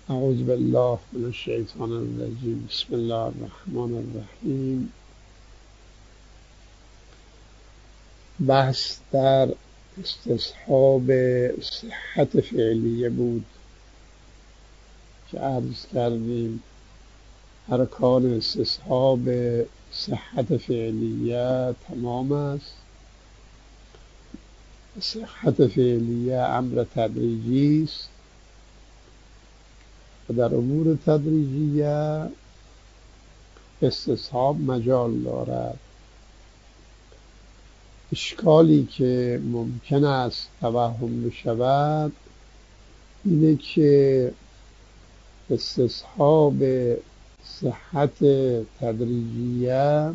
اعوذ بالله من الشیطان الرجیم. بسم الله الرحمن الرحیم. بحث در استصحاب صحت فعلیه بود که عرض کردیم ارکان استصحاب صحت فعلیه تمام است. صحت فعلیه امر تدریجی است و در امور تدریجیه استصحاب مجال دارد. اشکالی که ممکن است توهم بشود اینه که استصحاب صحت تدریجیه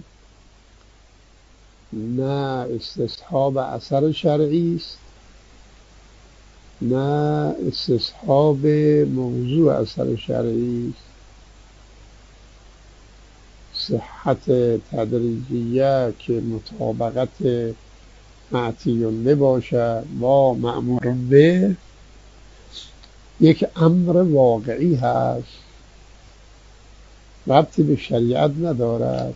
نه استصحاب اثر شرعی است، نه استصحاب موضوع اثر شرعی است. صحت تدریجیه که مطابقت معطی به باشد با مأمور به یک امر واقعی هست، ربطی به شریعت ندارد.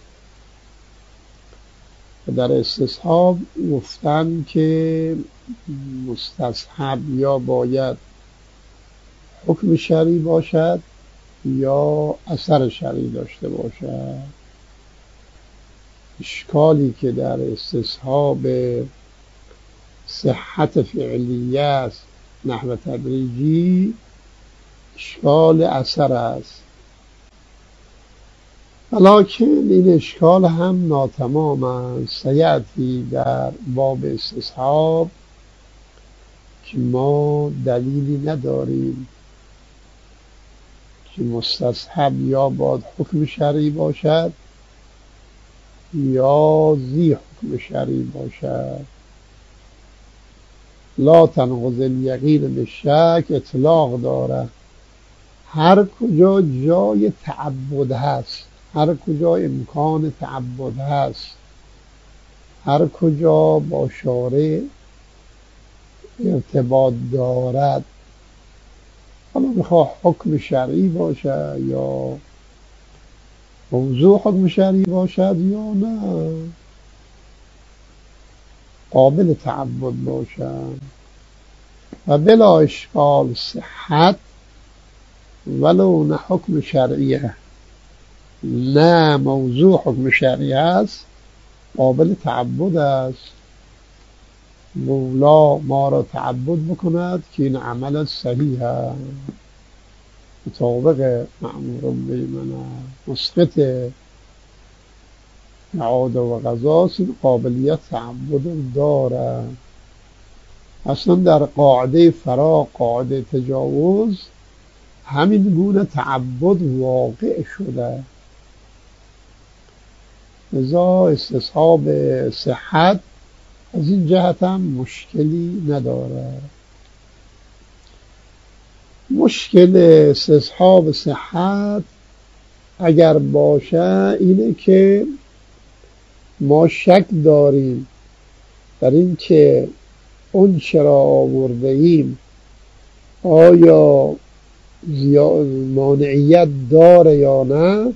و در استصحاب گفتن که مستصحب یا باید حکم شرعی باشد یا اثر شرعی داشته باشد. اشکالی که در استصحاب صحت فعلیه است نحو تدریجی اشکال اثر است، ولیکن این اشکال هم ناتمام است. سیأتی در باب استصحاب که ما دلیلی نداریم که مستصحب یا باید حکم شرعی باشد یا ذی حکم شرعی باشد. لا تنقض الیقین بالشک اطلاق داره. هر کجا جای تعبد هست، هر کجا امکان تعبد هست، هر کجا با شارع ارتباط دارد، حالا میخواه حکم شرعی باشد یا موضوع حکم شرعی باشد یا نه قابل تعبد باشد و بلا اشکال صحت ولو نه حکم شرعیه نه موضوع حکم شرعی است قابل تعبد است. مولا ما را تعبد بکند که این عمل صحیح است، مطابق مأمور به من مسقط عاده و قضاست، این قابلیت تعبد داره. اصلا در قاعده فراق، قاعده تجاوز، همین گونه تعبد واقع شده. لذا استصحاب صحت از این جهت هم مشکلی نداره. مشکل استصحاب صحت اگر باشه اینه که ما شک داریم در این که اون چرا آورده ایم آیا مانعیت داره یا نه.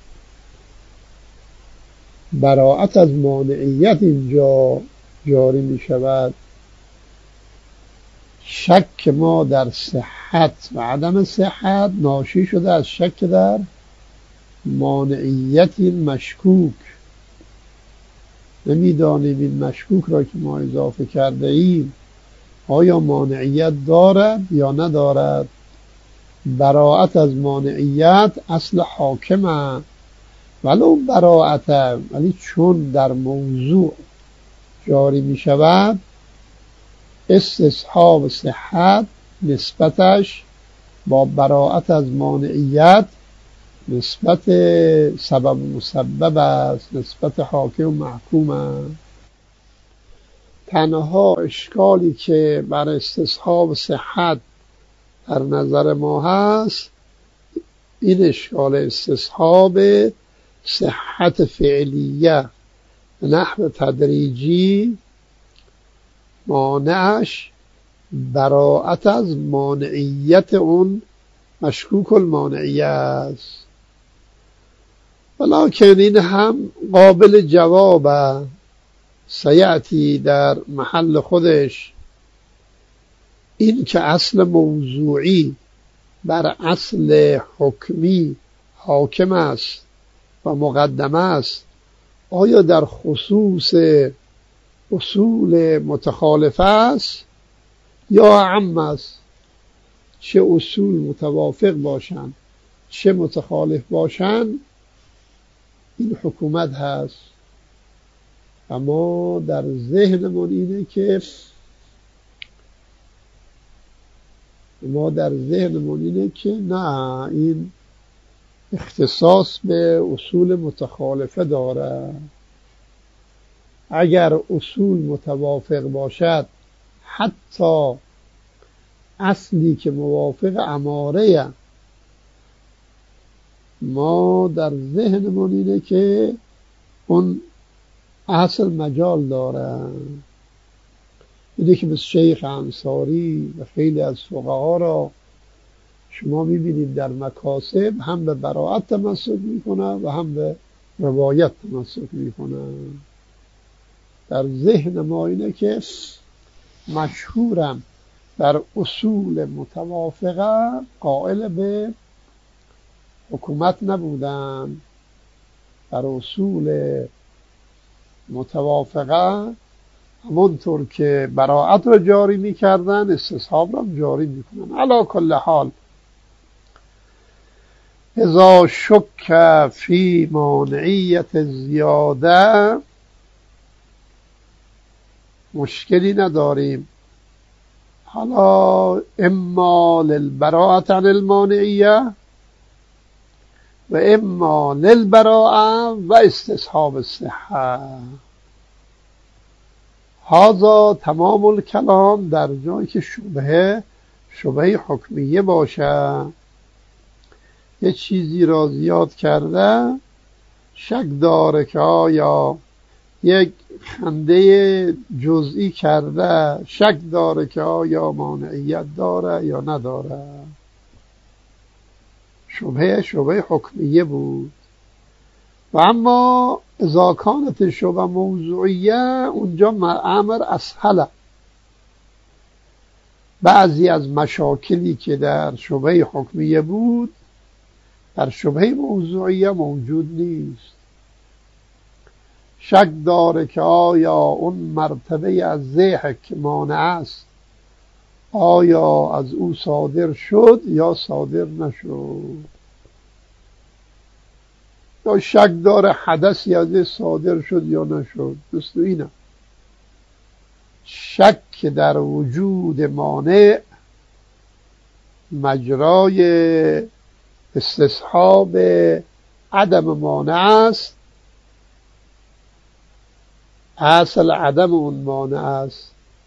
براءت از مانعیت اینجا جاری می شود. شک ما در صحت و عدم صحت ناشی شده از شک در مانعیت این مشکوک. نمیدانیم این مشکوک را که ما اضافه کرده ایم آیا مانعیت دارد یا ندارد. براءت از مانعیت اصل حاکمه، ولو براءت، ولی چون در موضوع جاری می شود استصحاب صحت نسبتش با براءت از مانعیت نسبت سبب و مسبب است، نسبت حاکم و محکوم است. تنها اشکالی که بر استصحاب صحت در نظر ما هست این اشکال استصحاب صحت فعلیه نحو تدریجی مانعش براءت از مانعیت اون مشکوک المانعیه است. ولکن این هم قابل جواب سیأتی در محل خودش. این که اصل موضوعی بر اصل حکمی حاکم است و مقدم است، آیا در خصوص اصول متخالفه است یا عام است؟ چه اصول متوافق باشند چه متخالف باشند، این حکومت هست. اما در ذهنمون اینه که نه، این اختصاص به اصول متخالفه داره. اگر اصول متوافق باشد، حتی اصلی که موافق اماره، ما در ذهنمون اینه که اون اصل مجال داره. اینه که مثل شیخ انصاری و خیلی از فقها را شما میبینید در مکاسب هم به براءت تمسک میکنه و هم به روایت تمسک میکنه. در ذهن ما اینه که مشهورم در اصول متوافقه قائل به حکومت نبودن، در اصول متوافقه همونطور که براءت را جاری میکردن استصحاب را جاری میکنن. علی کل حال اذا شک فی مانعیت زیاده مشکلی نداریم. حالا اما للبراءة عن المانعیه و اما للبراءة و استصحاب الصحه. هذا تمام الکلام در جایی که شبهه حکمیه باشه، یه چیزی را زیاد کرده، شک داره که آیا یک خنده جزئی کرده، شک داره که آیا مانعیت داره یا نداره. شبهه حکمیه بود. و اما اذا کانت شبهه موضوعیه، اونجا امر اسهله. بعضی از مشاکلی که در شبهه حکمیه بود در شبهه موضوعیه موجود نیست. شک داره که آیا اون مرتبه از ذهن که مانع است، آیا از او صادر شد یا صادر نشد، یا شک داره حدثی از صادر شد یا نشد. مثل اینه شک در وجود مانع مجرای استصحاب عدم مانع است، اصل عدم اون مانع است.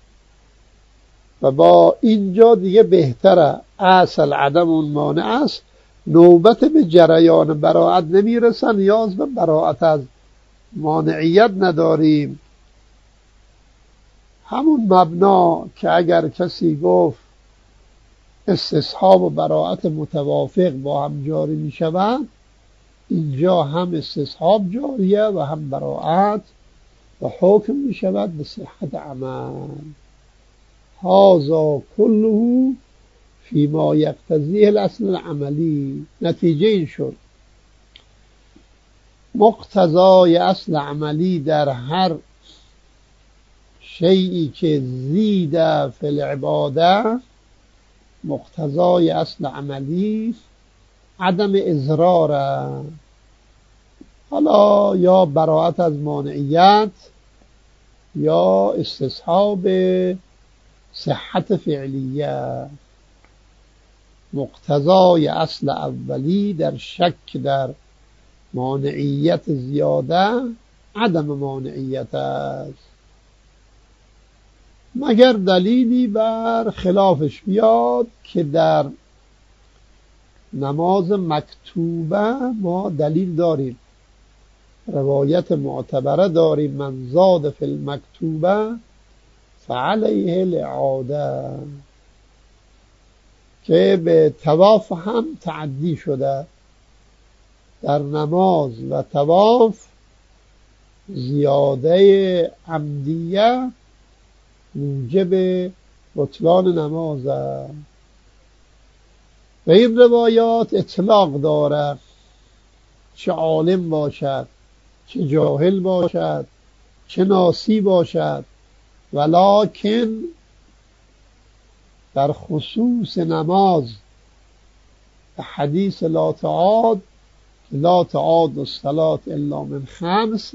و با اینجا دیگه بهتره، اصل عدم اون مانع است، نوبت به جریان براءت نمیرسن، نیاز به براءت از مانعیت نداریم. همون مبنا که اگر کسی گفت استصحاب و براءت متوافق با هم جاری می شوند، اینجا هم استصحاب جاریه و هم براءت، و حکم می شود به صحت عمل. هذا كله فيما يقتضيه الاصل العملی. نتیجه این شد مقتضای اصل عملی در هر شیئی که زیده فی العباده، مقتضای اصل عملی عدم اضرار. حالا یا براءت از مانعیت یا استصحاب صحت فعلیه. مقتضای اصل اولی در شک در مانعیت زیاده عدم مانعیت است، مگر دلیلی بر خلافش بیاد. که در نماز مکتوبه ما دلیل داریم، روایت معتبره داریم، من زاد فی المکتوبه فعلیه الاعاده. که به طواف هم تعدی شده. در نماز و طواف زیاده عمدیه موجب بطلان نماز است. و این روایات اطلاق داره، چه عالم باشد، چه جاهل باشد، چه ناسی باشد، ولکن در خصوص نماز حدیث لا تعاد الصلاة الا من خمس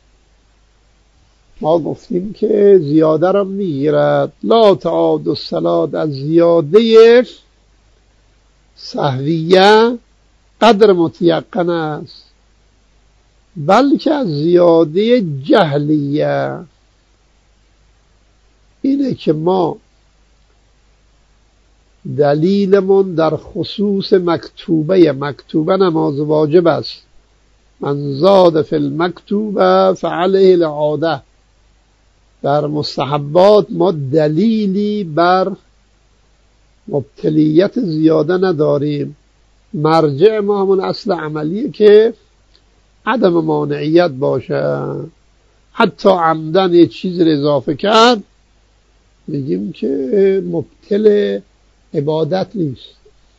ما گفتیم که زیاده را میگیرد. لا تعاد الصلاة از زیاده سهویه قدر متیقن است، بلکه از زیاده جهلیه. اینه که ما دلیلمون در خصوص مکتوبه نماز واجب است. من زاد فی المکتوبه فعلیه العاده. در مستحبات ما دلیلی بر مبتلیت زیاده نداریم. مرجع ما همون اصل عملیه که عدم مانعیت باشه. حتی عمدن یه چیز رو اضافه کرد میگیم که مبتل عبادت نیست.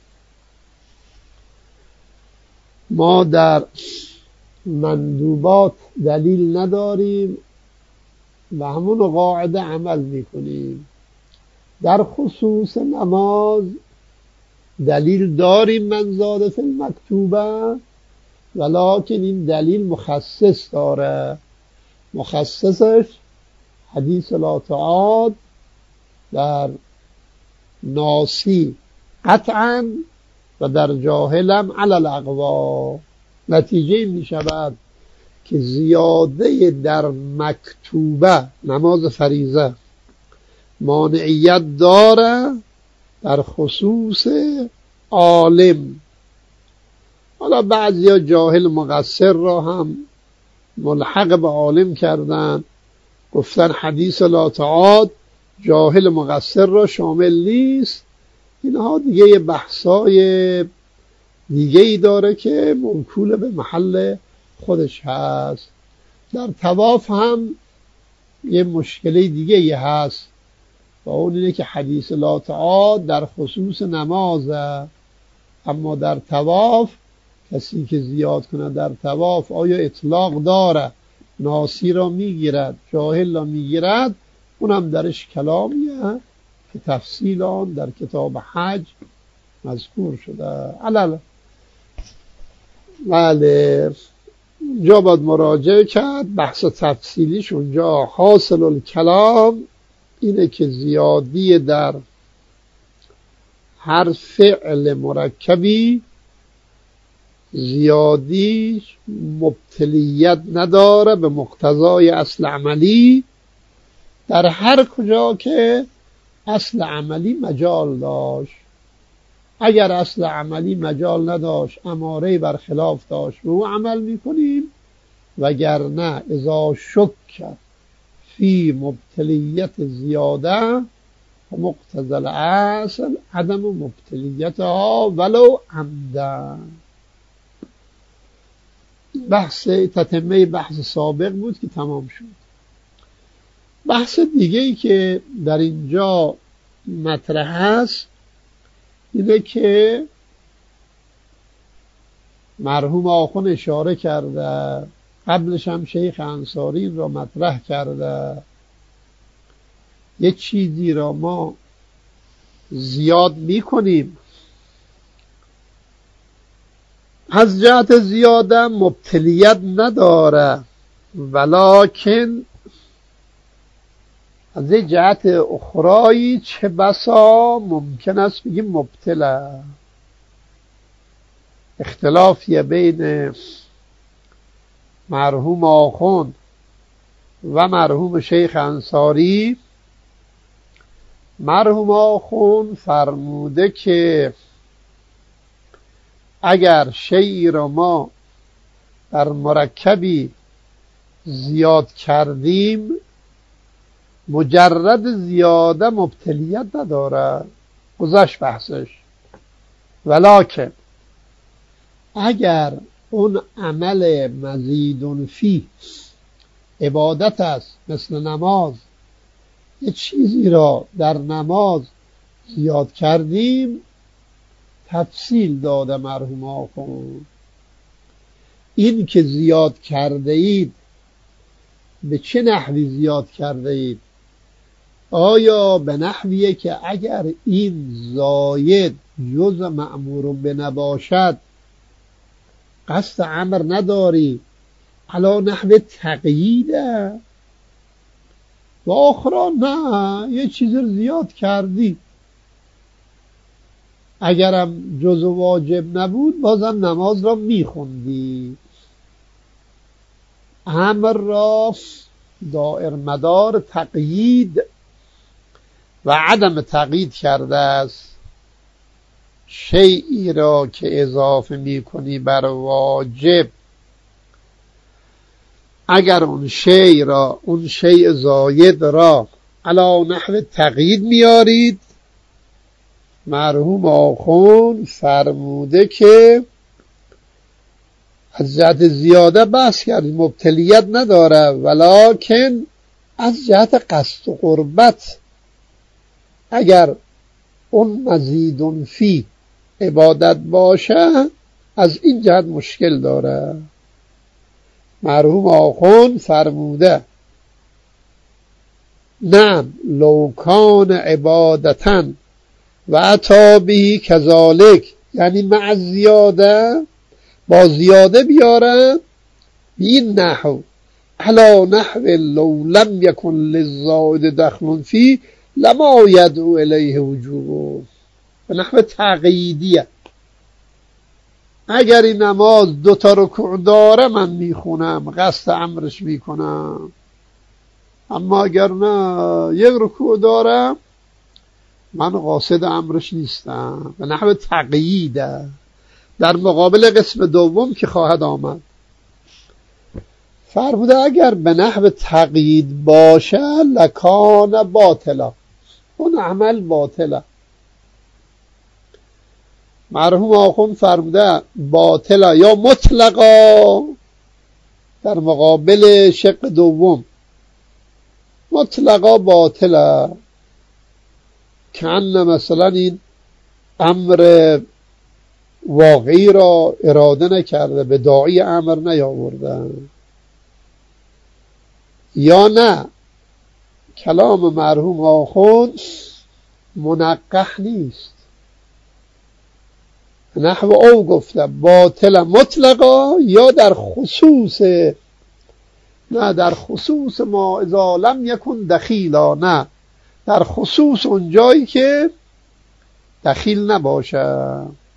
ما در مندوبات دلیل نداریم و همون قاعده عمل میکنیم. در خصوص نماز دلیل داریم من زاد فی المکتوبه، ولکن این دلیل مخصص داره. مخصصش حدیث لا تعاد در ناسی قطعا و در جاهلم علی الاقوا. نتیجه می شود که زیاده در مکتوبه نماز فریضه مانعیت داره در خصوص عالم. حالا بعضیا جاهل مقصر را هم ملحق به عالم کردن، گفتن حدیث لا تعاد جاهل مقصر را شامل نیست. اینها دیگه یه بحثای دیگه ای داره که موکول به محل خودش هست. در طواف هم یه مشکلی دیگه ای هست و اون اینه که حدیث لا تعاد در خصوص نمازه، اما در طواف کسی که زیاد کنه در طواف آیا اطلاق داره؟ ناسی را میگیرد، جاهل را میگیرد؟ اونم درش کلامیه که تفصیل آن در کتاب حج مذکور شده. علل بله اونجا باید مراجعه کرد، بحث تفصیلیش اونجا. حاصل الکلام اینه که زیادی در هر فعل مرکبی زیادیش مبتلیت نداره به مقتضای اصل عملی، در هر کجا که اصل عملی مجال داشت. اگر اصل عملی مجال نداشت، اماره بر خلاف داشت، به او عمل میکنیم. وگرنه اذا شک فی مبتلیت زیاده مقتضی الاصل عدم مبتلیتها ولو عمدا. بحث تتمه بحث سابق بود که تمام شد. بحث دیگه ای که در اینجا مطرح است اینه که مرحوم آخوند اشاره کرده، قبلش هم شیخ انصاری را مطرح کرده. یه چیزی را ما زیاد میکنیم، از جهت زیاده مبتلیت نداره، ولکن از جهت اخرایی چه بسا ممکن است بگیم مبتلا. اختلافیه بین مرحوم آخوند و مرحوم شیخ انصاری. مرحوم آخوند فرموده که اگر شیئی را ما در مرکبی زیاد کردیم، مجرد زیاده مبتلیت نداره. گذشت بحثش. ولکن اگر اون عمل مزیدون فی عبادت است، مثل نماز، یه چیزی را در نماز زیاد کردیم، تفصیل داده مرحوم آخوند. این که زیاد کرده اید به چه نحوی زیاد کرده اید؟ آیا به نحویه که اگر این زاید جز مأمور به نباشد قصد امر نداری، علا نحو تقییده؟ و آخرا نه، یه چیز رو زیاد کردی، اگرم جز واجب نبود بازم نماز را میخوندی. امر را دائر مدار تقیید و عدم تقیید کرده است. شیئی را که اضافه میکنی بر واجب، اگر اون شیء زاید را علی نحو تقیید میارید، مرحوم آخوند فرموده که از جهت زیاده بحث کردیم، مبتلیت نداره، ولکن از جهت قصد و قربت اگر اون مزیدون فی عبادت باشه، از این جهت مشکل داره. مرحوم آخوند فرموده نعم لو کان عبادتاً و عطا بهی کذالک، یعنی مع زیاده، با زیاده بیارن این نحو علا نحو لو لم یکن للزائد دخل فی لما یدعو الیه وجوبه، به نحو تقییدیه. اگر این نماز 2 رکوع داره من میخونم، قصد امرش میکنم، اما اگر نه 1 رکوع دارم من قاصد امرش نیستم، به نحو تقییده. در مقابل قسم دوم که خواهد آمد فرموده اگر به نحو تقیید باشه لکان باطلا، اون عمل باطله. مرحوم آخوند فرموده باطلا یا مطلقا، در مقابل شق دوم مطلقا باطلا، که مثلا این امر واقعی را اراده نکرده، به داعی امر نیاورده. یا نه کلام مرحوم آخوند منقح نیست، نحو او گفته باطل مطلقا یا در خصوص، نه در خصوص ما اذا لم یکن دخیلا، نه در خصوص اون جایی که دخیل نباشه.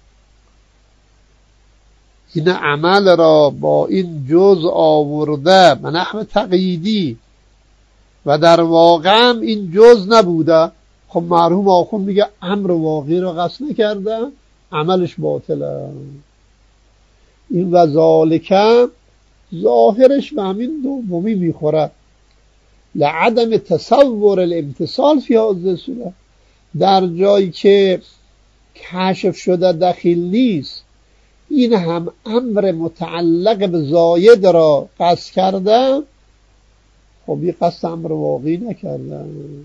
این عمل را با این جز آورده به نحو تقییدی و در واقع هم این جز نبوده، خب مرحوم آخوند میگه امر واقعی را قصد نکرده، عملش باطله. این و ذالکه ظاهرش به همین دومی میخوره، لعدم تصور الامتصال فی هذه صورت، در جایی که کشف شده دخیل نیست، این هم امر متعلق به زاید را قصد کرده، خب این قصد امر واقعی نکرده.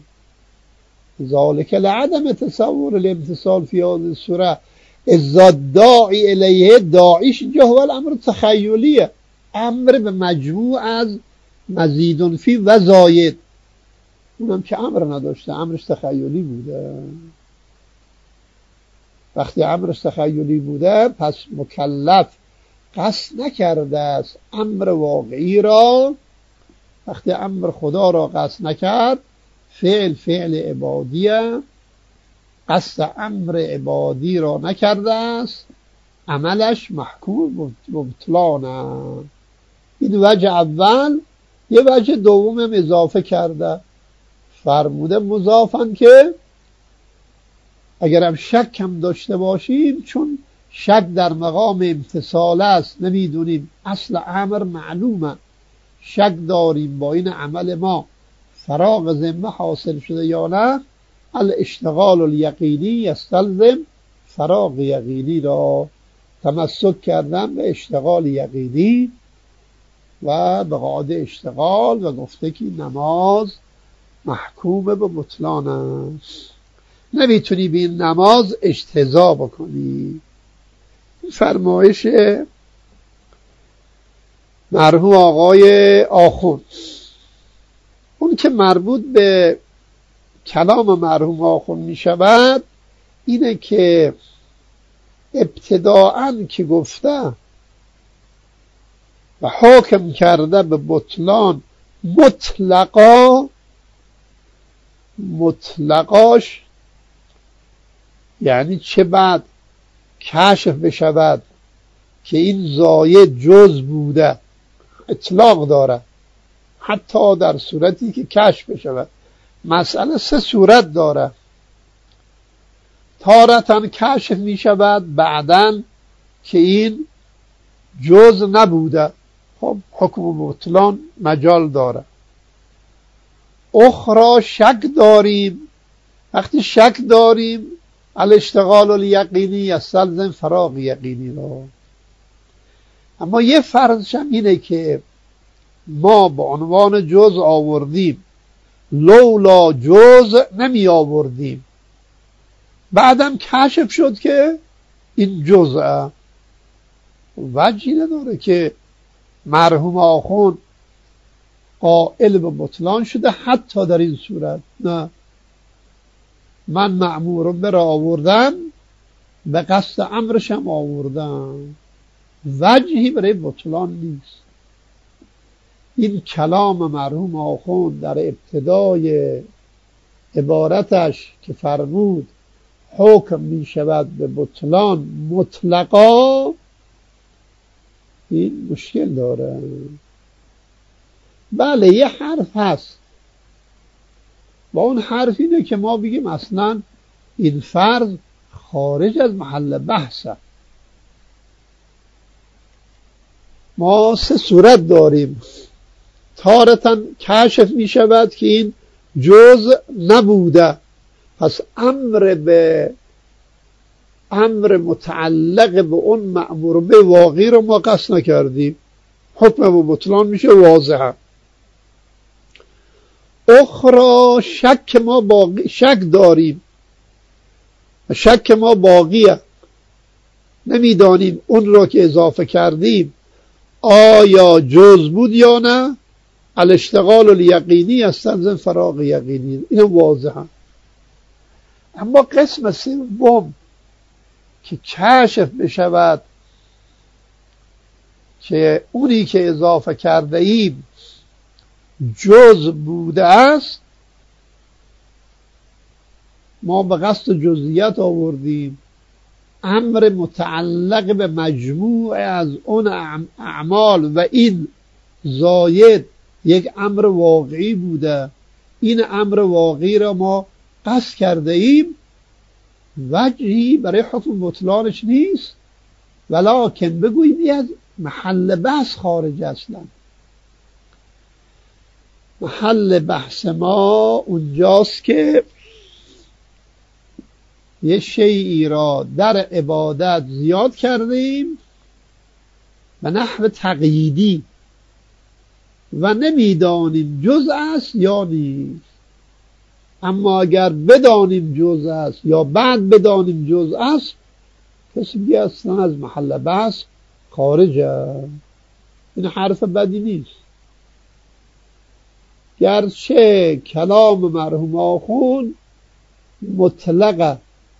ذالک لعدم تصور الامتصال فی هذه صورت، اذا داعی الیه، داعیش اینجا هو الامر تخیلیه، امر به مجموع از مزیدون فی و زاید، اونم که امر نداشته، امرش تخیلی بوده. وقتی امرش تخیلی بوده پس مکلف قصد نکرده است امر واقعی را. وقتی امر خدا را قصد نکرد، فعل عبادیه، قصد امر عبادی را نکرده است، عملش محکوم بطلانه. این وجه اول. یه وجه دوم هم اضافه کرده، فرموده مضافن که اگر هم شک هم داشته باشیم، چون شک در مقام امتصال است، نمیدونیم اصل امر معلومه، شک داریم با این عمل ما فراغ ذمه حاصل شده یا نه، الاشتغال الیقینی یستلزم فراغ یقینی را تمسک کردن به اشتغال یقینی و به قاعده اشتغال و گفته که نماز محکوم به بطلان است، نمیتونی به این نماز اجتزا بکنی. فرمایش مرحوم آقای آخوند. اون که مربوط به کلام مرحوم آخوند می شود اینه که ابتداءً که گفته و حکم کرده به بطلان مطلقاش یعنی چه بعد کشف بشود که این زاید جز بوده، اطلاق داره حتی در صورتی که کشف بشود. مسئله 3 صورت داره. تارتاً کشف می شود بعداً که این جز نبوده، خب حکم بطلان مجال داره. اخرى شک داریم، وقتی شک داریم الاشتغال الیقینی یستلزم فراغ یقینی را. اما یه فرضش هم اینه که ما به عنوان جز آوردیم، لولا جز نمی آوردیم، بعدم کشف شد که این جزء. وجهی نداره که مرحوم آخوند قائل به بطلان شده حتی در این صورت. نه، من مأمور به را آوردم، به قصد امرشم آوردم، وجهی برای بطلان نیست. این کلام مرحوم آخوند در ابتدای عبارتش که فرمود حکم می شود به بطلان مطلقا، این مشکل داره. بله یه حرف هست، با اون حرف اینه که ما بگیم اصلا این فرض خارج از محل بحثه. ما 3 صورت داریم. تارتاً کشف می شود که این جز نبوده، پس امر متعلق به اون مأمور به واقعی رو ما قصد نکردیم، حکم به بطلان میشه واضحه. اخرى شک داریم و شک ما باقیه، نمیدانیم اون رو که اضافه کردیم آیا جز بود یا نه. الاشتغال الیقینی استلزم فراغ یقینی، این واضحه. اما قسم 3 که کشف بشود که اونی که اضافه کرده ایم جز بوده است، ما به قصد جزئیات آوردیم، امر متعلق به مجموع از اون اعمال و این زاید یک امر واقعی بوده، این امر واقعی را ما قصد کرده ایم، وجهی برای حکم بطلانش نیست، ولکن بگوییم از محل بحث خارج اصلا. محل بحث ما اونجاست که یه شیئی را در عبادت زیاد کردیم به نحو تقییدی و نمیدانیم جز است یا نیست. اما اگر بدانیم جز است یا بعد بدانیم جز است، کسی دیگه اصلا از محل بحث خارجه. این حرف بدی نیست، گرچه کلام مرحوم آخوند مطلقه.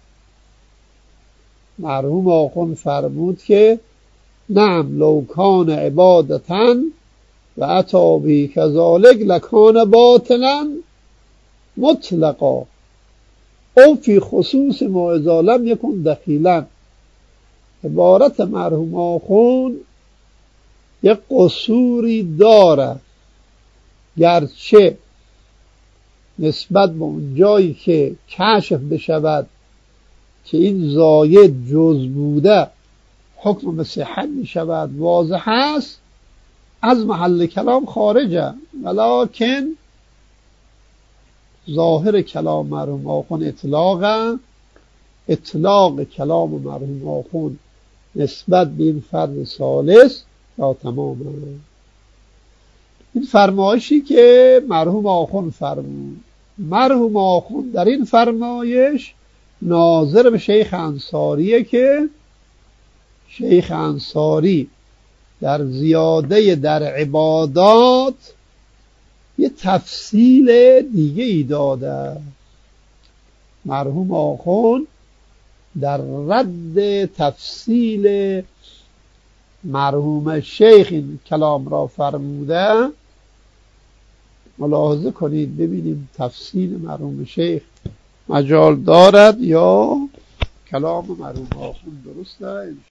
مرحوم آخوند فرمود که نعم لو کان عبادتن و اتی به کذالک لکان باطلا مطلقا او فی خصوص ما اذا لم یکن دخیلا. عبارت مرحوم آخوند یک قصوری داره، گرچه نسبت به اون جایی که کشف بشود که این زاید جز بوده حکم به صحت می شود واضح است، از محل کلام خارجه. ولکن ظاهر کلام مرحوم آخوند اطلاقه اطلاق کلام مرحوم آخوند نسبت به این فرد ثالث یا تمامه. این فرمایشی که مرحوم آخوند فرمود، مرحوم آخوند در این فرمایش ناظر به شیخ انصاریه که شیخ انصاری در زیاده در عبادات یه تفصیل دیگه ای داده. مرحوم آخوند در رد تفصیل مرحوم شیخ این کلام را فرموده. ملاحظه کنید ببینیم تفصیل مرحوم شیخ مجال دارد یا کلام مرحوم آخوند درسته.